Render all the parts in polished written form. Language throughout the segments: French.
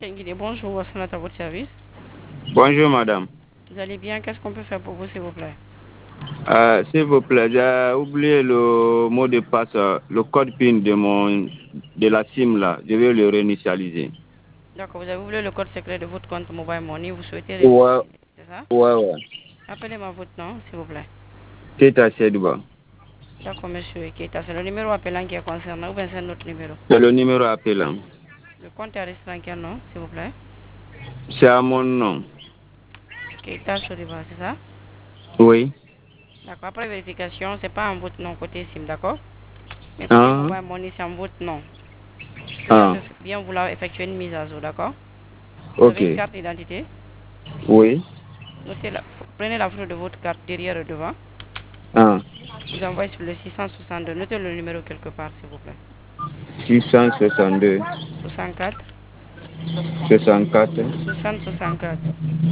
Bonjour, à votre service. Bonjour madame. Vous allez bien? Qu'est-ce qu'on peut faire pour vous, s'il vous plaît? S'il vous plaît, j'ai oublié le mot de passe, le code PIN de la SIM là. Je vais le réinitialiser. D'accord, vous avez oublié le code secret de votre compte Mobile Money, vous souhaitez Ouais, réinitialiser, c'est ça? ouais. Appelez-moi votre nom, s'il vous plaît. Teta Sedba. D'accord, monsieur Keita, c'est le numéro appelant qui est concerné ou bien c'est un autre numéro? C'est le numéro appelant. Le compte est enregistré en quel nom, s'il vous plaît? C'est à mon nom. Keita Soliba, c'est ça? Oui. D'accord, après vérification, c'est pas en votre nom côté SIM, d'accord? Mais côté Ah, Mobile Money, c'est en votre nom. Je viens ah. de bien vouloir effectuer une mise à jour, d'accord? Vous Ok. avez une carte d'identité? Oui. Prenez la photo de votre carte derrière et devant. Ah. Vous envoyez sur le 662. Notez le numéro quelque part, s'il vous plaît. 662, 64 64, 60 64.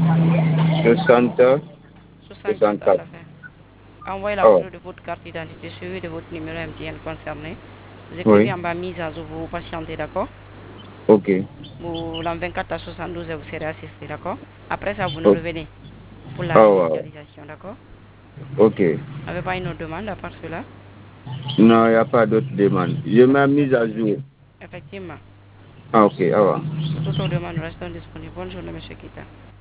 60, 64 à 64. la fin. Envoyez la Oh, photo de votre carte d'identité suivie de votre numéro MTN concerné. Vous écrivez oui. en bas mise à jour, vous patientez, d'accord? Ok. Vous, dans 24 à 72 heures, vous serez assisté, d'accord? Après ça, vous nous Ok. revenez pour la Oh, wow. réinitialisation, d'accord? Ok. Vous n'avez pas une autre demande à part cela? Non, il n'y a pas d'autre demande. Je m'ai mise à jour. Effectivement. Ah, ok, au revoir. Pour toute autre demande, restons disponibles. Bonne journée, monsieur Kita.